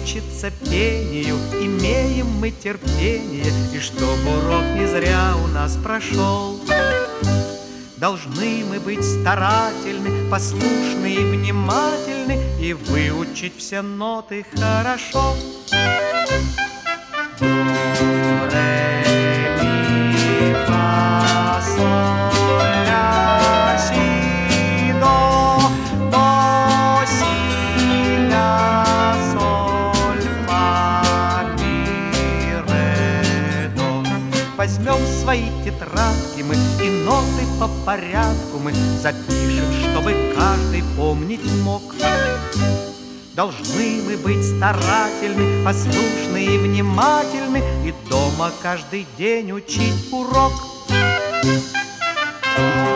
учиться пению, имеем мы терпение, и чтоб урок не зря у нас прошел. Должны мы быть старательны, послушны и внимательны, и выучить все ноты хорошо. До, ре, ми, фа, соль, ля, си, до, си, ля, соль, фа, ми, ре, до. Возьмем свои тетрадки мы и ноты по порядку мы запишем, чтобы каждый помнить мог. Должны мы быть старательны, послушны и внимательны, и дома каждый день учить урок.